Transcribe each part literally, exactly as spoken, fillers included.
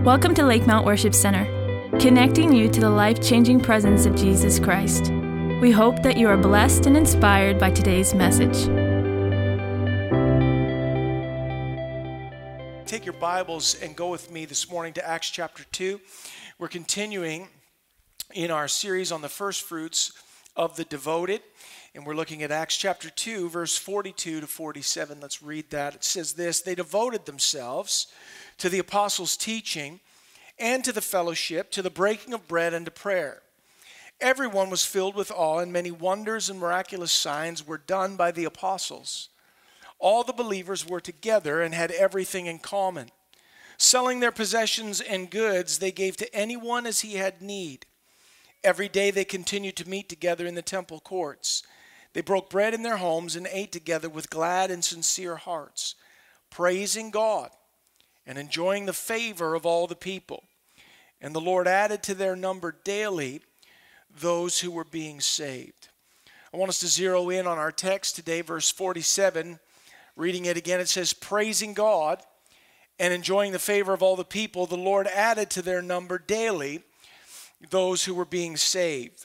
Welcome to Lakemount Worship Center, connecting you to the life-changing presence of Jesus Christ. We hope that you are blessed and inspired by today's message. Take your Bibles and go with me this morning to Acts chapter two. We're continuing in our series on the first fruits of the devoted, and we're looking at Acts chapter two, verse forty-two to forty-seven. Let's read that. It says this: "They devoted themselves to the apostles' teaching and to the fellowship, to the breaking of bread and to prayer. Everyone was filled with awe, and many wonders and miraculous signs were done by the apostles. All the believers were together and had everything in common. Selling their possessions and goods, they gave to anyone as he had need. Every day they continued to meet together in the temple courts. They broke bread in their homes and ate together with glad and sincere hearts, praising God and enjoying the favor of all the people. And the Lord added to their number daily those who were being saved." I want us to zero in on our text today, verse forty-seven. Reading it again, it says, "Praising God and enjoying the favor of all the people, the Lord added to their number daily those who were being saved."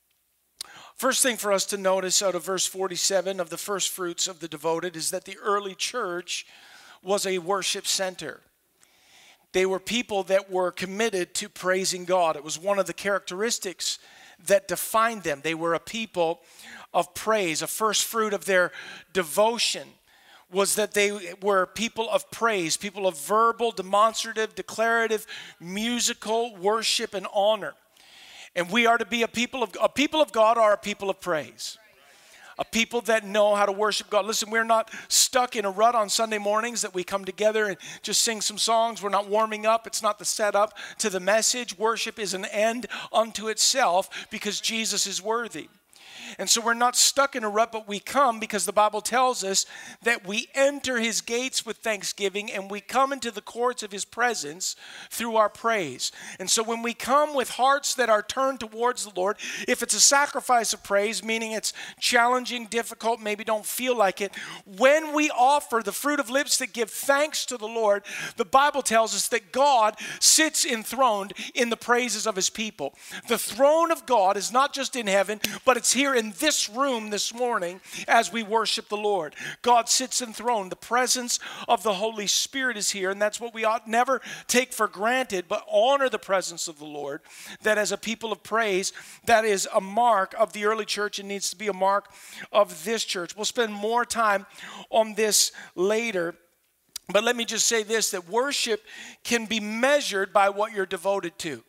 First thing for us to notice out of verse forty-seven of the first fruits of the devoted is that the early church was a worship center. They were people that were committed to praising God. It was one of the characteristics that defined them. They were a people of praise. A first fruit of their devotion was that they were people of praise, people of verbal, demonstrative, declarative, musical worship and honor. And we are to be a people of a people of God are a people of praise. A people that know how to worship God. Listen, we're not stuck in a rut on Sunday mornings that we come together and just sing some songs. We're not warming up. It's not the setup to the message. Worship is an end unto itself because Jesus is worthy. And so we're not stuck in a rut, but we come because the Bible tells us that we enter his gates with thanksgiving and we come into the courts of his presence through our praise. And so when we come with hearts that are turned towards the Lord, if it's a sacrifice of praise, meaning it's challenging, difficult, maybe don't feel like it, when we offer the fruit of lips that give thanks to the Lord, the Bible tells us that God sits enthroned in the praises of his people. The throne of God is not just in heaven, but it's here in this room this morning as we worship the Lord. God sits enthroned. The presence of the Holy Spirit is here, and that's what we ought never take for granted, but honor the presence of the Lord. That as a people of praise, that is a mark of the early church and needs to be a mark of this church. We'll spend more time on this later, but let me just say this, that worship can be measured by what you're devoted to.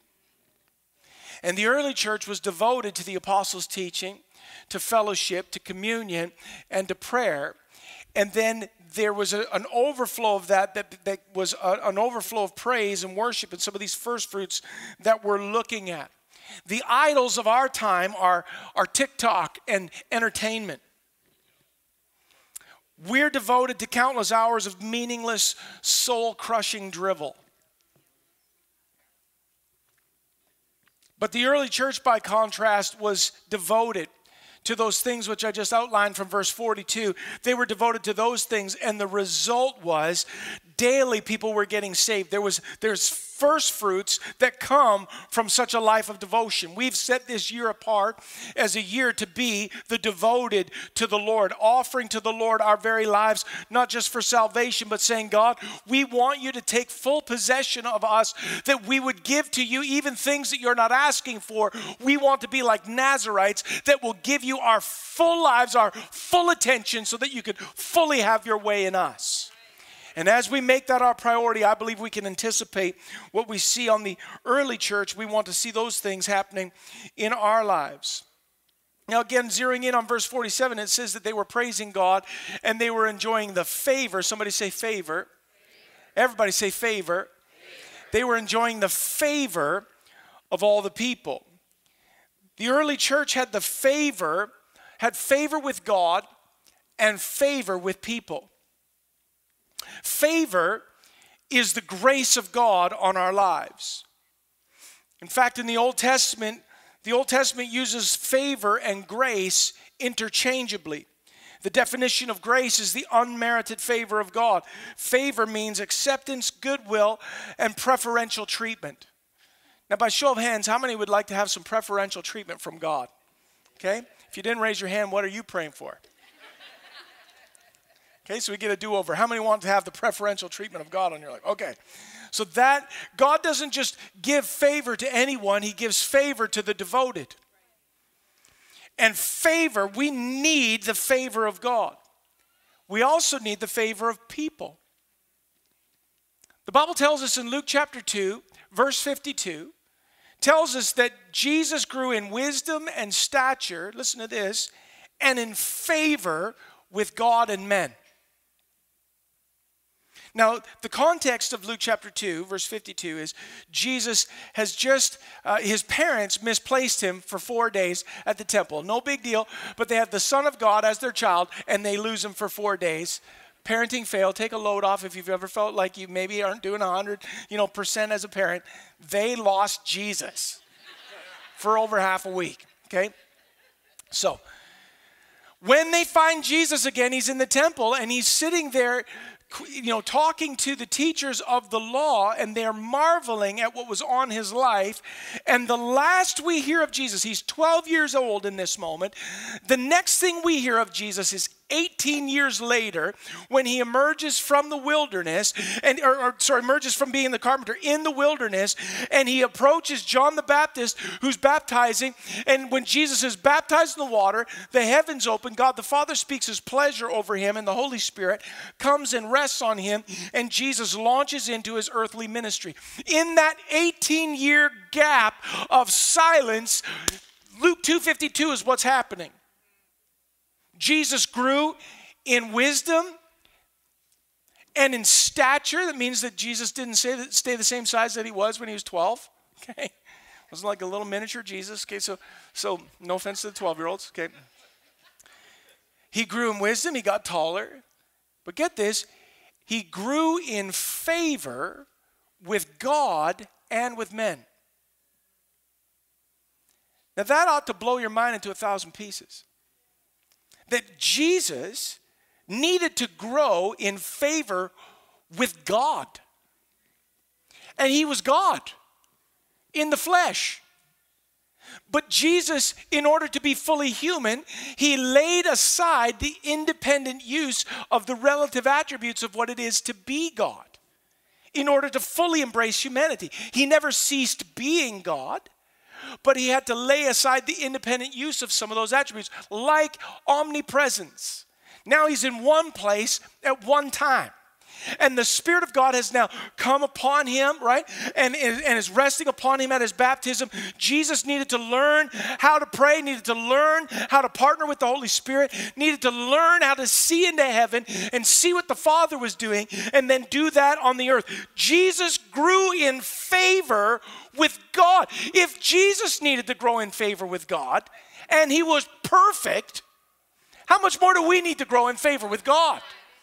And the early church was devoted to the apostles' teaching, to fellowship, to communion, and to prayer. And then there was a, an overflow of that, that, that was a, an overflow of praise and worship in some of these first fruits that we're looking at. The idols of our time are, are TikTok and entertainment. We're devoted to countless hours of meaningless, soul-crushing drivel. But the early church, by contrast, was devoted to those things which I just outlined from verse forty-two. They were devoted to those things, and the result was daily people were getting saved. There was there's first fruits that come from such a life of devotion. We've set this year apart as a year to be the devoted to the Lord, offering to the Lord our very lives, not just for salvation, but saying, God, we want you to take full possession of us, that we would give to you even things that you're not asking for. We want to be like Nazarites that will give you our full lives, our full attention, so that you could fully have your way in us. And as we make that our priority, I believe we can anticipate what we see on the early church. We want to see those things happening in our lives. Now again, zeroing in on verse forty-seven, it says that they were praising God and they were enjoying the favor. Somebody say favor. Everybody say favor. They were enjoying the favor of all the people. The early church had the favor, had favor with God and favor with people. Favor is the grace of God on our lives. In fact, in the Old Testament, the Old Testament uses favor and grace interchangeably. The definition of grace is the unmerited favor of God. Favor means acceptance, goodwill, and preferential treatment. Now, by show of hands, how many would like to have some preferential treatment from God? Okay? If you didn't raise your hand, what are you praying for? Okay, so we get a do-over. How many want to have the preferential treatment of God on your life? Okay. So that, God doesn't just give favor to anyone, he gives favor to the devoted. And favor, we need the favor of God. We also need the favor of people. The Bible tells us in Luke chapter two, verse fifty-two, tells us that Jesus grew in wisdom and stature, listen to this, and in favor with God and men. Now, the context of Luke chapter two, verse fifty-two is Jesus has just, uh, his parents misplaced him for four days at the temple. No big deal, but they have the Son of God as their child, and they lose him for four days. Parenting fail. Take a load off if you've ever felt like you maybe aren't doing one hundred you know, percent as a parent. They lost Jesus for over half a week, okay? So, when they find Jesus again, he's in the temple, and he's sitting there, you know, talking to the teachers of the law, and they're marveling at what was on his life. And the last we hear of Jesus, he's twelve years old in this moment. The next thing we hear of Jesus is eighteen years later, when he emerges from the wilderness, and or, or sorry, emerges from being the carpenter in the wilderness, and he approaches John the Baptist, who's baptizing. And when Jesus is baptized in the water, the heavens open, God the Father speaks his pleasure over him, and the Holy Spirit comes and rests on him, and Jesus launches into his earthly ministry. In that eighteen-year gap of silence, Luke two fifty-two is what's happening. Jesus grew in wisdom and in stature. That means that Jesus didn't stay, stay the same size that he was when he was twelve. Okay, it wasn't like a little miniature Jesus. Okay, so so no offense to the twelve-year-olds. Okay, he grew in wisdom. He got taller, but get this: he grew in favor with God and with men. Now that ought to blow your mind into a thousand pieces. That Jesus needed to grow in favor with God. And he was God in the flesh. But Jesus, in order to be fully human, he laid aside the independent use of the relative attributes of what it is to be God in order to fully embrace humanity. He never ceased being God, but he had to lay aside the independent use of some of those attributes, like omnipresence. Now he's in one place at one time. And the Spirit of God has now come upon him, right? And, and is resting upon him at his baptism. Jesus needed to learn how to pray, needed to learn how to partner with the Holy Spirit, needed to learn how to see into heaven and see what the Father was doing, and then do that on the earth. Jesus grew in favor with God. If Jesus needed to grow in favor with God, and he was perfect, how much more do we need to grow in favor with God?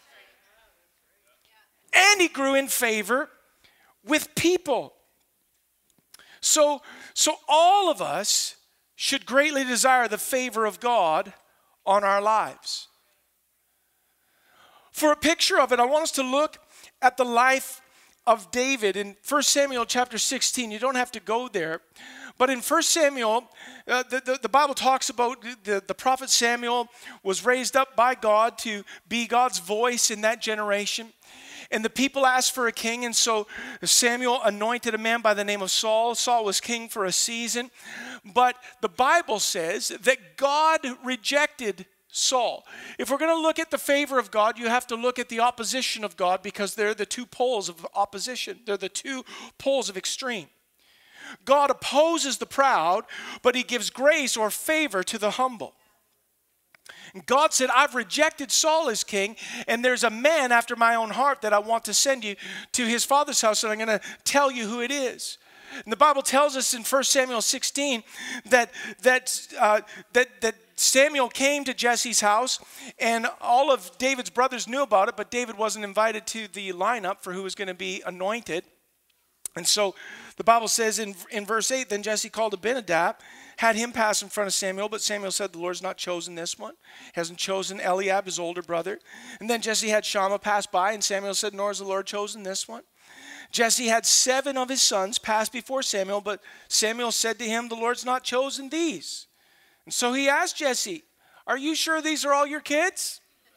And he grew in favor with people. So, so all of us should greatly desire the favor of God on our lives. For a picture of it, I want us to look at the life of David in First Samuel chapter sixteen. You don't have to go there. But in First Samuel, uh, the, the, the Bible talks about the, the prophet Samuel was raised up by God to be God's voice in that generation. And the people asked for a king, and so Samuel anointed a man by the name of Saul. Saul was king for a season. But the Bible says that God rejected Saul. If we're going to look at the favor of God, you have to look at the opposition of God, because they're the two poles of opposition. They're the two poles of extreme. God opposes the proud, but he gives grace or favor to the humble. And God said, I've rejected Saul as king, and there's a man after my own heart that I want to send you to his father's house, and I'm going to tell you who it is. And the Bible tells us in First Samuel sixteen that, that, uh, that, that Samuel came to Jesse's house, and all of David's brothers knew about it, but David wasn't invited to the lineup for who was going to be anointed. And so the Bible says in, in verse eight, then Jesse called Abinadab, had him pass in front of Samuel, but Samuel said, the Lord's not chosen this one. He hasn't chosen Eliab, his older brother. And then Jesse had Shammah pass by, and Samuel said, nor has the Lord chosen this one. Jesse had seven of his sons pass before Samuel, but Samuel said to him, the Lord's not chosen these. And so he asked Jesse, are you sure these are all your kids?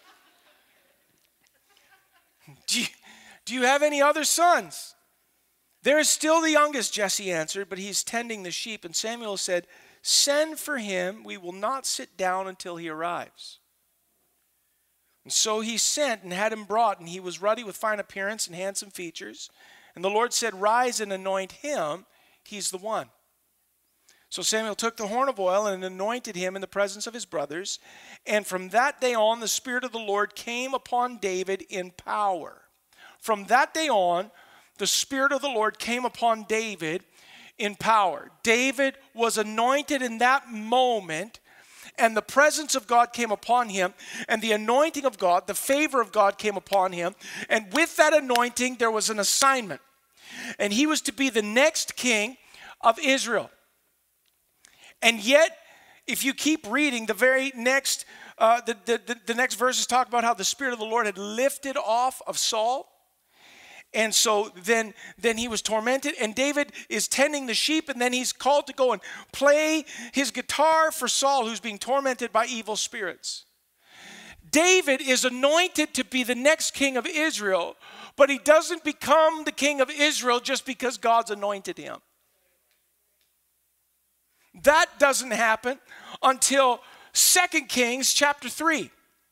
Do you, do you have any other sons? There is still the youngest, Jesse answered, but he's tending the sheep. And Samuel said, send for him. We will not sit down until he arrives. And so he sent and had him brought, and he was ruddy with fine appearance and handsome features. And the Lord said, rise and anoint him. He's the one. So Samuel took the horn of oil and anointed him in the presence of his brothers. And from that day on, the Spirit of the Lord came upon David in power. From that day on, the Spirit of the Lord came upon David in power. David was anointed in that moment, and the presence of God came upon him, and the anointing of God, the favor of God came upon him. And with that anointing, there was an assignment. And he was to be the next king of Israel. And yet, if you keep reading, the very next, uh, the, the, the next verses talk about how the Spirit of the Lord had lifted off of Saul. And so then, then he was tormented, and David is tending the sheep, and then he's called to go and play his guitar for Saul, who's being tormented by evil spirits. David is anointed to be the next king of Israel, but he doesn't become the king of Israel just because God's anointed him. That doesn't happen until Second Kings chapter three.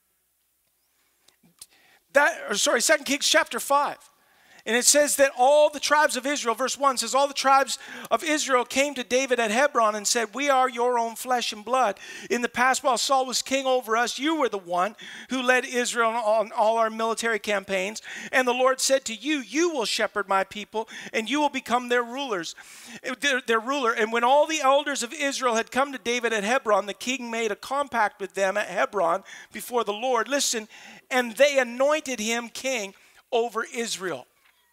That, or sorry, Second Kings chapter five. And it says that all the tribes of Israel, verse one says, all the tribes of Israel came to David at Hebron and said, we are your own flesh and blood. In the past, while Saul was king over us, you were the one who led Israel on all our military campaigns. And the Lord said to you, you will shepherd my people, and you will become their rulers, their, their ruler. And when all the elders of Israel had come to David at Hebron, the king made a compact with them at Hebron before the Lord. Listen, and they anointed him king over Israel.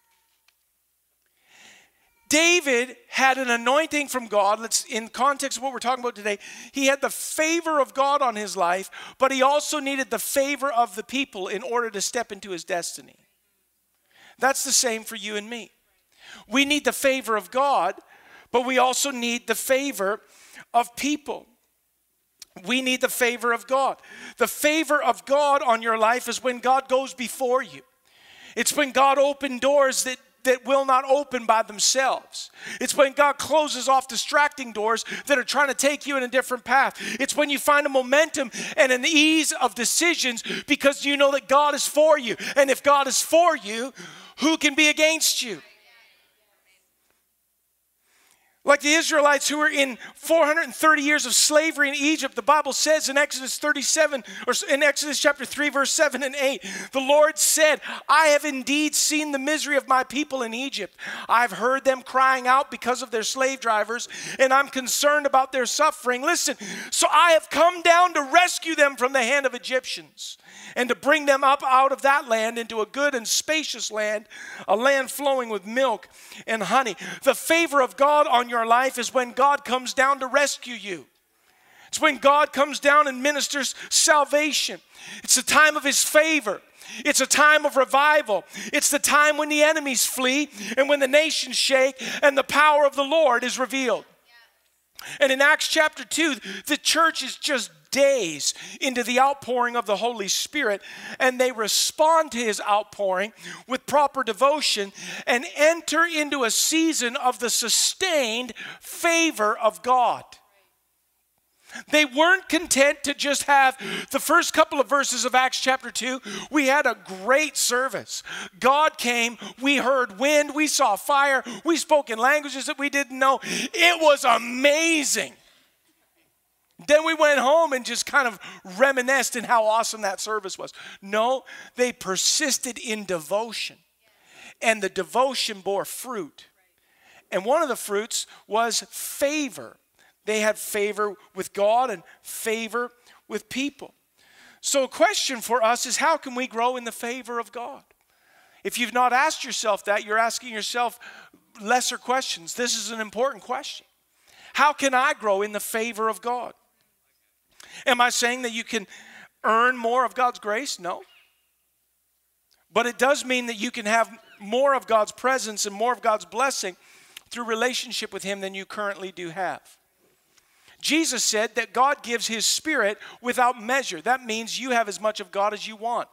David had an anointing from God. Let's, in context of what we're talking about today, he had the favor of God on his life, but he also needed the favor of the people in order to step into his destiny. That's the same for you and me. We need the favor of God, but we also need the favor of people. We need the favor of God. The favor of God on your life is when God goes before you. It's when God opened doors that that will not open by themselves. It's when God closes off distracting doors that are trying to take you in a different path. It's when you find a momentum and an ease of decisions because you know that God is for you. And if God is for you, who can be against you? Like the Israelites who were in four hundred thirty years of slavery in Egypt, the Bible says in Exodus thirty-seven, or in Exodus chapter three, verse seven and eight, the Lord said, I have indeed seen the misery of my people in Egypt. I've heard them crying out because of their slave drivers, and I'm concerned about their suffering. Listen, so I have come down to rescue them from the hand of Egyptians, and to bring them up out of that land into a good and spacious land, a land flowing with milk and honey. The favor of God on your life is when God comes down to rescue you. It's when God comes down and ministers salvation. It's the time of his favor. It's a time of revival. It's the time when the enemies flee and when the nations shake and the power of the Lord is revealed. And in Acts chapter two, the church is just days into the outpouring of the Holy Spirit, and they respond to his outpouring with proper devotion and enter into a season of the sustained favor of God. They weren't content to just have the first couple of verses of Acts chapter two. We had a great service. God came, we heard wind, we saw fire, we spoke in languages that we didn't know. It was amazing. Then we went home and just kind of reminisced in how awesome that service was. No, they persisted in devotion. And the devotion bore fruit. And one of the fruits was favor. They had favor with God and favor with people. So a question for us is, how can we grow in the favor of God? If you've not asked yourself that, you're asking yourself lesser questions, this is an important question. How can I grow in the favor of God? Am I saying that you can earn more of God's grace? No. But it does mean that you can have more of God's presence and more of God's blessing through relationship with him than you currently do have. Jesus said that God gives his Spirit without measure. That means you have as much of God as you want.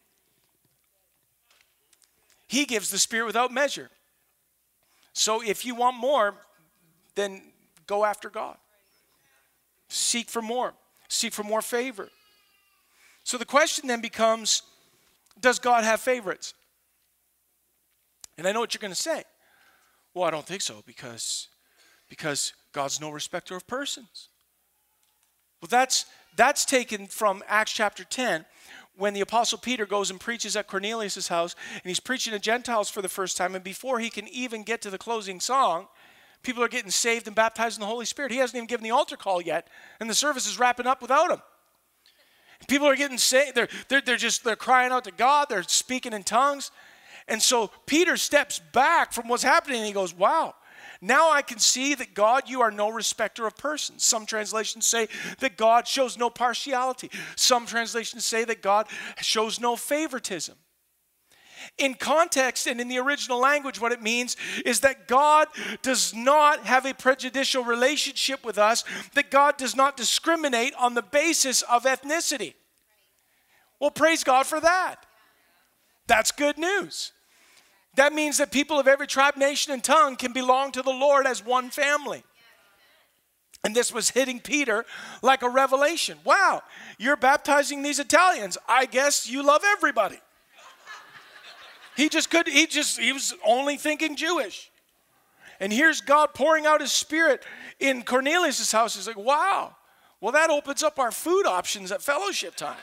He gives the Spirit without measure. So if you want more, then go after God. Seek for more. Seek for more favor. So the question then becomes, does God have favorites? And I know what you're going to say. Well, I don't think so because, because God's no respecter of persons. Well, that's, that's taken from Acts chapter ten, when the Apostle Peter goes and preaches at Cornelius' house, and he's preaching to Gentiles for the first time, and before he can even get to the closing song, people are getting saved and baptized in the Holy Spirit. He hasn't even given the altar call yet, and the service is wrapping up without him. People are getting saved. They're, they're, they're just, they're crying out to God. They're speaking in tongues. And so Peter steps back from what's happening, and he goes, wow, now I can see that God, you are no respecter of persons. Some translations say that God shows no partiality. Some translations say that God shows no favoritism. In context and in the original language, what it means is that God does not have a prejudicial relationship with us, that God does not discriminate on the basis of ethnicity. Well, praise God for that. That's good news. That means that people of every tribe, nation, and tongue can belong to the Lord as one family. And this was hitting Peter like a revelation. Wow, you're baptizing these Italians. I guess you love everybody. He just could, he just, he was only thinking Jewish. And here's God pouring out his Spirit in Cornelius' house. He's like, wow, well, that opens up our food options at fellowship times.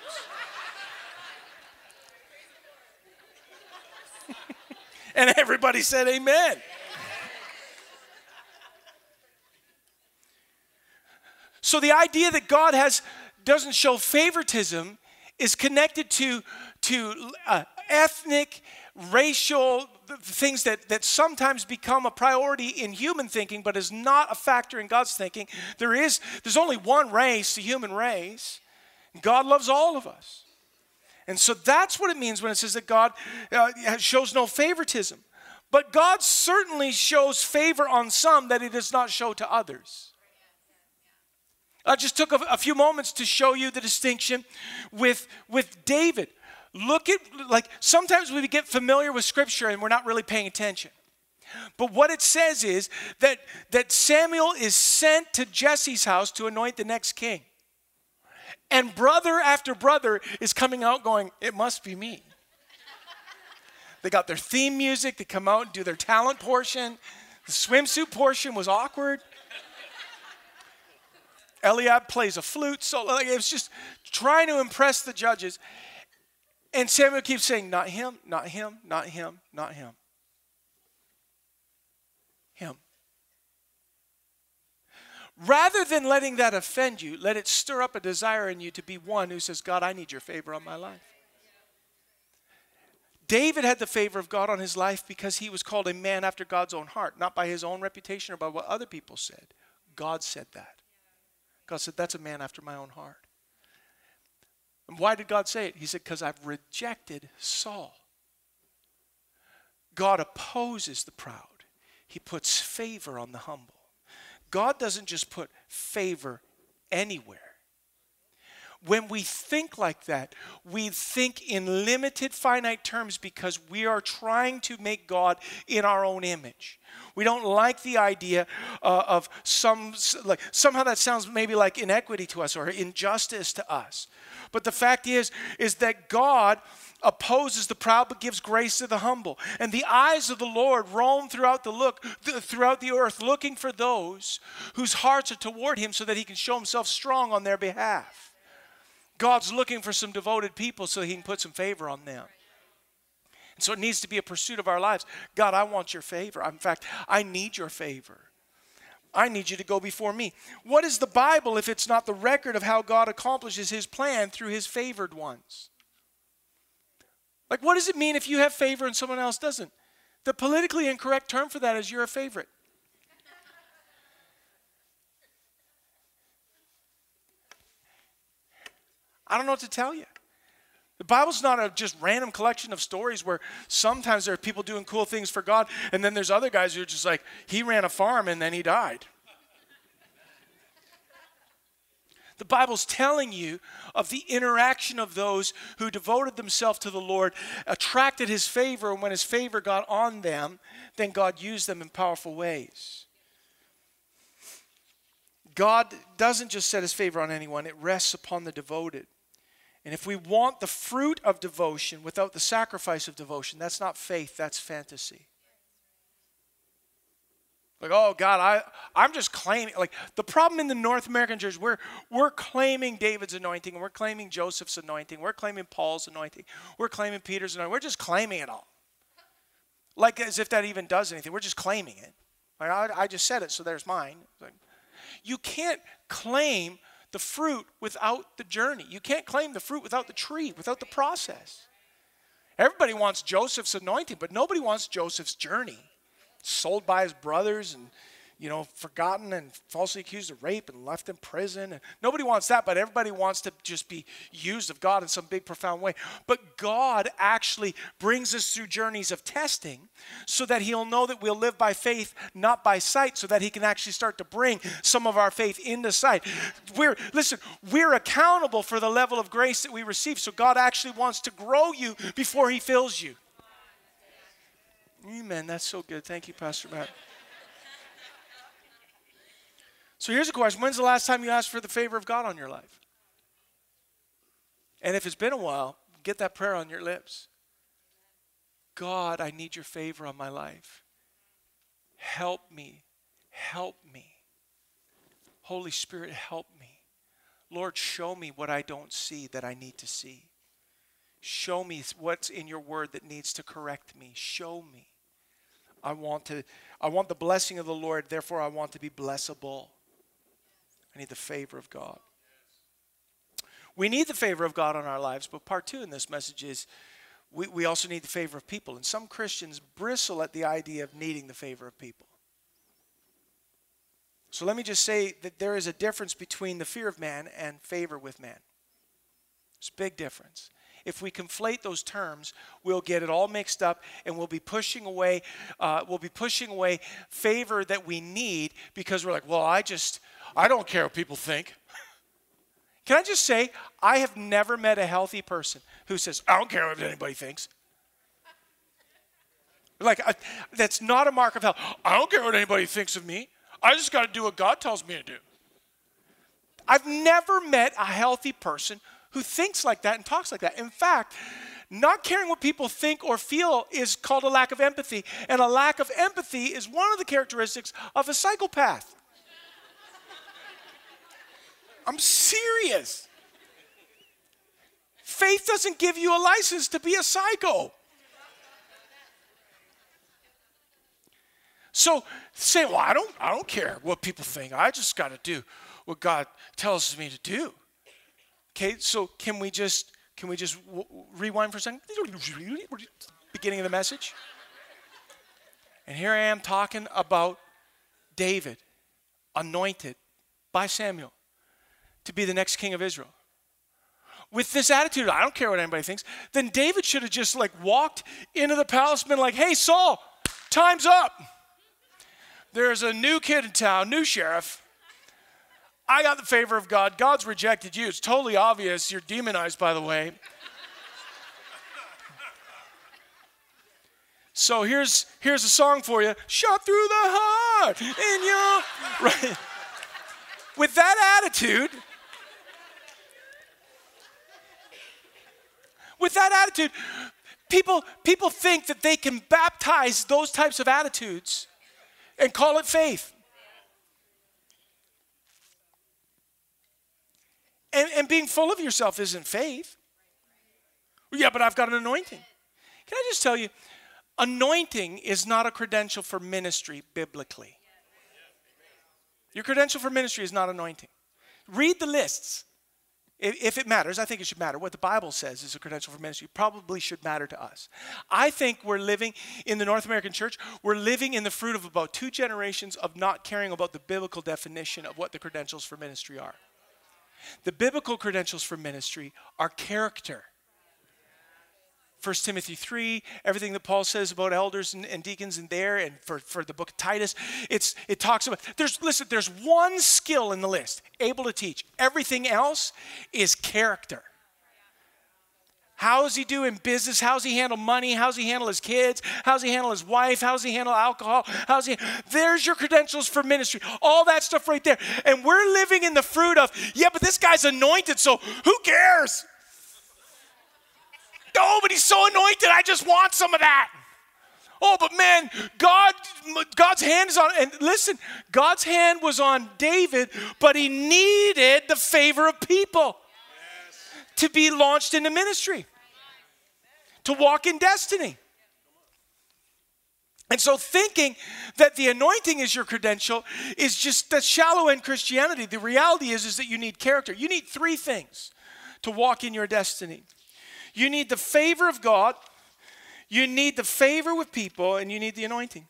And everybody said amen. So the idea that God has doesn't show favoritism is connected to, to uh, ethnic, racial things that, that sometimes become a priority in human thinking, but is not a factor in God's thinking. There is, there's only one race, the human race. God loves all of us. And so that's what it means when it says that God uh, shows no favoritism. But God certainly shows favor on some that he does not show to others. I just took a, a few moments to show you the distinction with, with David. Look at, like, sometimes we get familiar with Scripture and we're not really paying attention. But what it says is that, that Samuel is sent to Jesse's house to anoint the next king. And brother after brother is coming out going, it must be me. They got their theme music. They come out and do their talent portion. The swimsuit portion was awkward. Eliab plays a flute. So like, it was just trying to impress the judges. And Samuel keeps saying, not him, not him, not him, not him. Him. Rather than letting that offend you, let it stir up a desire in you to be one who says, God, I need your favor on my life. David had the favor of God on his life because he was called a man after God's own heart, not by his own reputation or by what other people said. God said that. God said, that's a man after my own heart. And why did God say it? He said, because I've rejected Saul. God opposes the proud. He puts favor on the humble. God doesn't just put favor anywhere. When we think like that, we think in limited, finite terms because we are trying to make God in our own image. We don't like the idea uh, of some, like somehow that sounds maybe like inequity to us or injustice to us. But the fact is, is that God opposes the proud but gives grace to the humble. And the eyes of the Lord roam throughout the look th- throughout the earth looking for those whose hearts are toward him so that he can show himself strong on their behalf. God's looking for some devoted people so he can put some favor on them. And so it needs to be a pursuit of our lives. God, I want your favor. In fact, I need your favor. I need you to go before me. What is the Bible if it's not the record of how God accomplishes his plan through his favored ones? Like, what does it mean if you have favor and someone else doesn't? The politically incorrect term for that is you're a favorite. I don't know what to tell you. The Bible's not a just random collection of stories where sometimes there are people doing cool things for God, and then there's other guys who are just like, he ran a farm and then he died. The Bible's telling you of the interaction of those who devoted themselves to the Lord, attracted his favor, and when his favor got on them, then God used them in powerful ways. God doesn't just set his favor on anyone, it rests upon the devoted. And if we want the fruit of devotion without the sacrifice of devotion, that's not faith, that's fantasy. Like, oh God, I, I'm just claiming. Like, the problem in the North American church, we're, we're claiming David's anointing, and we're claiming Joseph's anointing, we're claiming Paul's anointing, we're claiming Peter's anointing, we're just claiming it all. Like as if that even does anything. We're just claiming it. Like, I, I just said it, so there's mine. Like, you can't claim the fruit without the journey. You can't claim the fruit without the tree, without the process. Everybody wants Joseph's anointing, but nobody wants Joseph's journey. Sold by his brothers and, you know, forgotten and falsely accused of rape and left in prison. And nobody wants that, but everybody wants to just be used of God in some big, profound way. But God actually brings us through journeys of testing so that he'll know that we'll live by faith, not by sight, so that he can actually start to bring some of our faith into sight. We're, listen, we're accountable for the level of grace that we receive. So God actually wants to grow you before he fills you. Amen. That's so good. Thank you, Pastor Matt. So here's a question. When's the last time you asked for the favor of God on your life? And if it's been a while, get that prayer on your lips. God, I need your favor on my life. Help me. Help me. Holy Spirit, help me. Lord, show me what I don't see that I need to see. Show me what's in your word that needs to correct me. Show me. I want to, I want the blessing of the Lord, therefore I want to be blessable. I need the favor of God. We need the favor of God on our lives, but part two in this message is we, we also need the favor of people. And some Christians bristle at the idea of needing the favor of people. So let me just say that there is a difference between the fear of man and favor with man. There's a big difference. If we conflate those terms, we'll get it all mixed up, and we'll be pushing away, uh, we'll be pushing away favor that we need because we're like, well, I just, I don't care what people think. Can I just say, I have never met a healthy person who says, I don't care what anybody thinks. Like, I, that's not a mark of health. I don't care what anybody thinks of me. I just got to do what God tells me to do. I've never met a healthy person who thinks like that and talks like that. In fact, not caring what people think or feel is called a lack of empathy. And a lack of empathy is one of the characteristics of a psychopath. I'm serious. Faith doesn't give you a license to be a psycho. So say, well, I don't, I don't care what people think. I just got to do what God tells me to do. Okay, so can we just can we just w- rewind for a second? Beginning of the message. And here I am talking about David, anointed by Samuel to be the next king of Israel. With this attitude, I don't care what anybody thinks, then David should have just like walked into the palace and been like, hey, Saul, time's up. There's a new kid in town, new sheriff. I got the favor of God. God's rejected you. It's totally obvious. You're demonized, by the way. So here's here's a song for you. Shot through the heart in your... Right. With that attitude, with that attitude, people, people think that they can baptize those types of attitudes and call it faith. And, and being full of yourself isn't faith. Yeah, but I've got an anointing. Can I just tell you, anointing is not a credential for ministry biblically. Your credential for ministry is not anointing. Read the lists. If, if it matters, I think it should matter. What the Bible says is a credential for ministry probably should matter to us. I think we're living in the North American church, we're living in the fruit of about two generations of not caring about the biblical definition of what the credentials for ministry are. The biblical credentials for ministry are character. First Timothy three, everything that Paul says about elders and, and deacons in there, and for, for the book of Titus, it's it talks about, there's, listen, there's one skill in the list, able to teach. Everything else is character. How does he do in business? How does he handle money? How does he handle his kids? How does he handle his wife? How does he handle alcohol? How does he, there's your credentials for ministry. All that stuff right there. And we're living in the fruit of, yeah, but this guy's anointed, so who cares? Oh, but he's so anointed, I just want some of that. Oh, but man, God, God's hand is on, and listen, God's hand was on David, but he needed the favor of people yes. to be launched into ministry, to walk in destiny. And so thinking that the anointing is your credential is just that shallow end Christianity. The reality is, is that you need character. You need three things to walk in your destiny. You need the favor of God, you need the favor with people, and you need the anointing.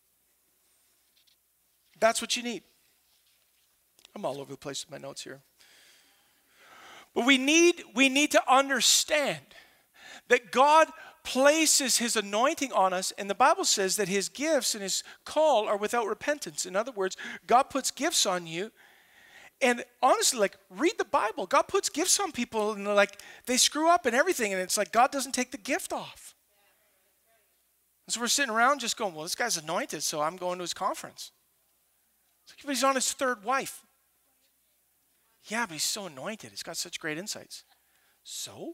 That's what you need. I'm all over the place with my notes here. But we need, we need to understand that God places his anointing on us, and the Bible says that his gifts and his call are without repentance. In other words, God puts gifts on you. And honestly, like, read the Bible. God puts gifts on people, and they're like, they screw up and everything, and it's like God doesn't take the gift off. And so we're sitting around just going, well, this guy's anointed, so I'm going to his conference. It's like, but he's on his third wife. Yeah, but he's so anointed. He's got such great insights. So?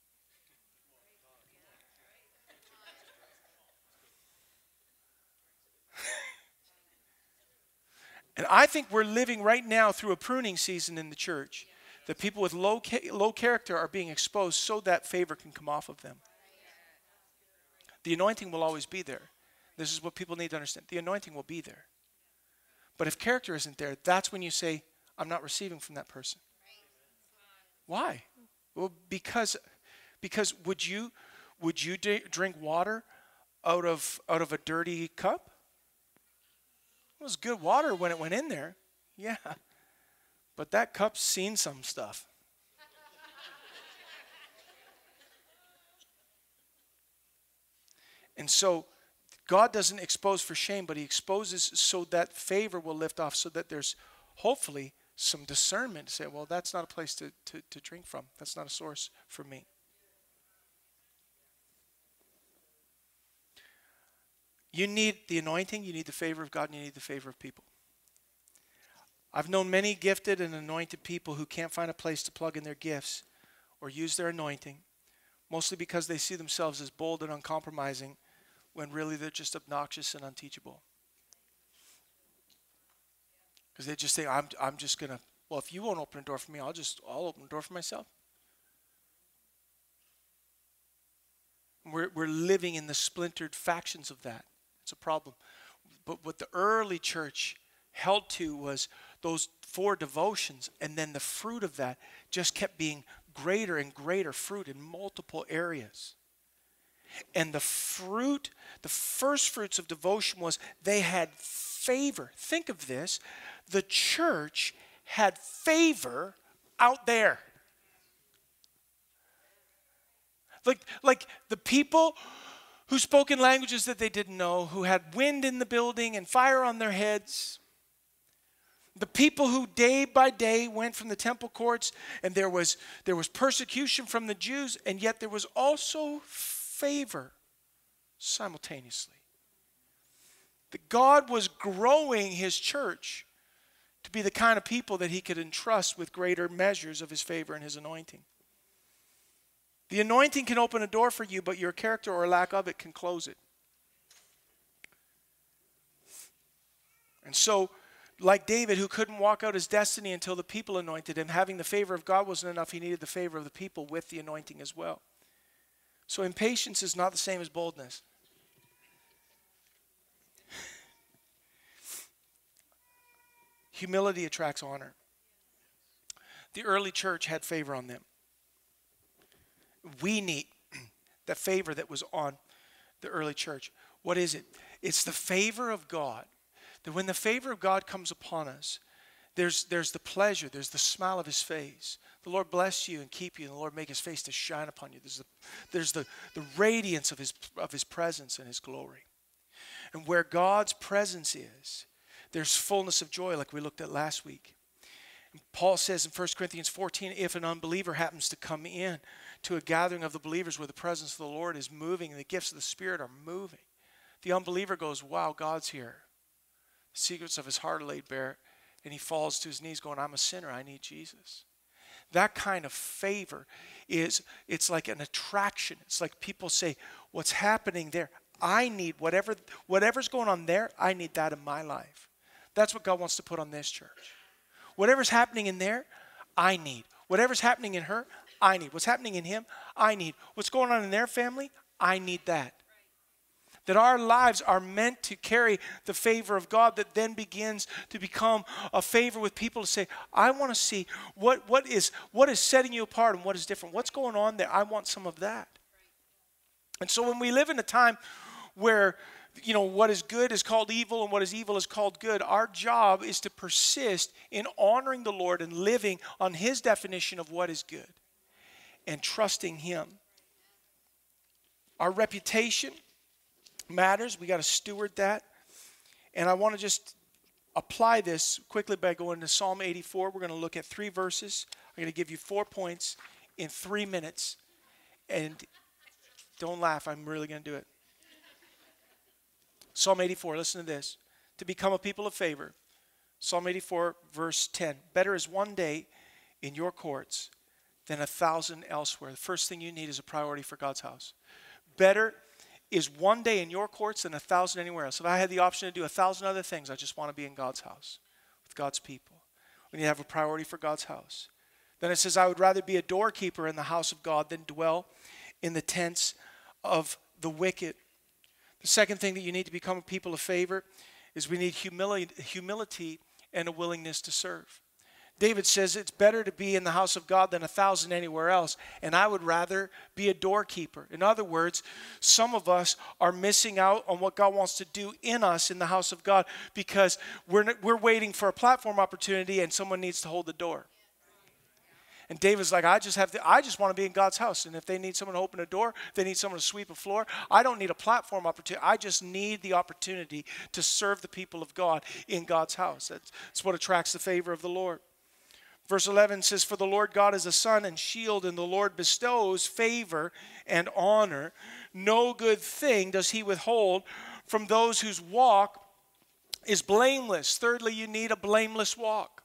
And I think we're living right now through a pruning season in the church. That people with low, low character are being exposed so that favor can come off of them. The anointing will always be there. This is what people need to understand. The anointing will be there. But if character isn't there, that's when you say, I'm not receiving from that person. Why? Well, because, because would you, would you drink water out of, out of a dirty cup? It was good water when it went in there. Yeah. But that cup's seen some stuff. And so God doesn't expose for shame, but he exposes so that favor will lift off, so that there's hopefully some discernment to say, well, that's not a place to, to, to drink from. That's not a source for me. You need the anointing, you need the favor of God, and you need the favor of people. I've known many gifted and anointed people who can't find a place to plug in their gifts or use their anointing, mostly because they see themselves as bold and uncompromising when really they're just obnoxious and unteachable. Because they just say, I'm, I'm just going to, well, if you won't open a door for me, I'll just, I'll open a door for myself. We're, we're living in the splintered factions of that. It's a problem. But what the early church held to was those four devotions, and then the fruit of that just kept being greater and greater fruit in multiple areas. And the fruit, the first fruits of devotion was they had favor. Think of this. The church had favor out there. Like, like the people who spoke in languages that they didn't know, who had wind in the building and fire on their heads. The people who day by day went from the temple courts, and there was, there was persecution from the Jews, and yet there was also favor simultaneously. That God was growing his church to be the kind of people that he could entrust with greater measures of his favor and his anointing. The anointing can open a door for you, but your character or lack of it can close it. And so, like David, who couldn't walk out his destiny until the people anointed him, having the favor of God wasn't enough. He needed the favor of the people with the anointing as well. So impatience is not the same as boldness. Humility attracts honor. The early church had favor on them. We need the favor that was on the early church. What is it? It's the favor of God. That when the favor of God comes upon us, there's, there's the pleasure, there's the smile of his face. The Lord bless you and keep you, and the Lord make his face to shine upon you. There's the, there's the, the radiance of his, of his presence and his glory. And where God's presence is, there's fullness of joy, like we looked at last week. And Paul says in First Corinthians fourteen, if an unbeliever happens to come in to a gathering of the believers where the presence of the Lord is moving and the gifts of the Spirit are moving, the unbeliever goes, wow, God's here. The secrets of his heart are laid bare, and he falls to his knees going, I'm a sinner, I need Jesus. That kind of favor is, it's like an attraction. It's like people say, what's happening there? I need whatever, whatever's going on there, I need that in my life. That's what God wants to put on this church. Whatever's happening in there, I need. Whatever's happening in her, I need. What's happening in him, I need. What's going on in their family, I need that. That our lives are meant to carry the favor of God that then begins to become a favor with people to say, I want to see what, what, is, what is setting you apart and what is different. What's going on there? I want some of that. And so when we live in a time where, you know, what is good is called evil and what is evil is called good, our job is to persist in honoring the Lord and living on his definition of what is good and trusting him. Our reputation matters. We got to steward that. And I want to just apply this quickly by going to Psalm eighty-four. We're going to look at three verses. I'm going to give you four points in three minutes. And don't laugh. I'm really going to do it. Psalm eighty-four, listen to this. To become a people of favor. Psalm eighty-four, verse ten. Better is one day in your courts than a thousand elsewhere. The first thing you need is a priority for God's house. Better is one day in your courts than a thousand anywhere else. If I had the option to do a thousand other things, I just want to be in God's house with God's people. We need to have a priority for God's house. Then it says, I would rather be a doorkeeper in the house of God than dwell in the tents of the wicked. The second thing that you need to become a people of favor is we need humility, humility and a willingness to serve. David says it's better to be in the house of God than a thousand anywhere else, and I would rather be a doorkeeper. In other words, some of us are missing out on what God wants to do in us in the house of God because we're, we're waiting for a platform opportunity and someone needs to hold the door. And David's like, I just have to, I just want to be in God's house. And if they need someone to open a door, they need someone to sweep a floor. I don't need a platform opportunity. I just need the opportunity to serve the people of God in God's house. That's, that's what attracts the favor of the Lord. Verse eleven says, for the Lord God is a sun and shield, and the Lord bestows favor and honor. No good thing does he withhold from those whose walk is blameless. Thirdly, you need a blameless walk.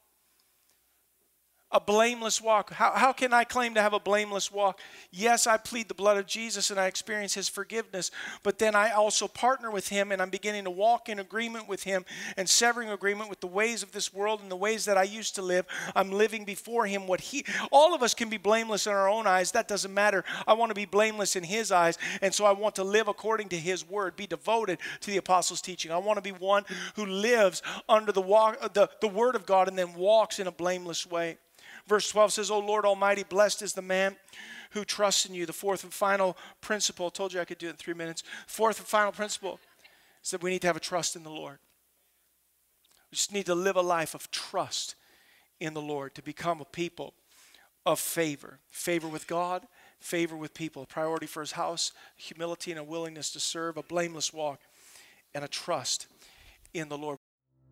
A blameless walk. How, how can I claim to have a blameless walk? Yes, I plead the blood of Jesus and I experience his forgiveness, but then I also partner with him and I'm beginning to walk in agreement with him and severing agreement with the ways of this world and the ways that I used to live. I'm living before him what he, all of us can be blameless in our own eyes. That doesn't matter. I want to be blameless in his eyes, and so I want to live according to his word, be devoted to the apostles' teaching. I want to be one who lives under the, walk, the, the word of God and then walks in a blameless way. Verse twelve says, O Lord Almighty, blessed is the man who trusts in you. The fourth and final principle, I told you I could do it in three minutes. Fourth and final principle is that we need to have a trust in the Lord. We just need to live a life of trust in the Lord to become a people of favor. Favor with God, favor with people. A priority for his house, humility and a willingness to serve, a blameless walk, and a trust in the Lord.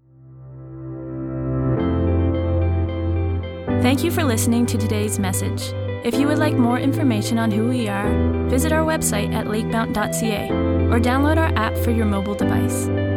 Thank you for listening to today's message. If you would like more information on who we are, visit our website at lakemount dot c a or download our app for your mobile device.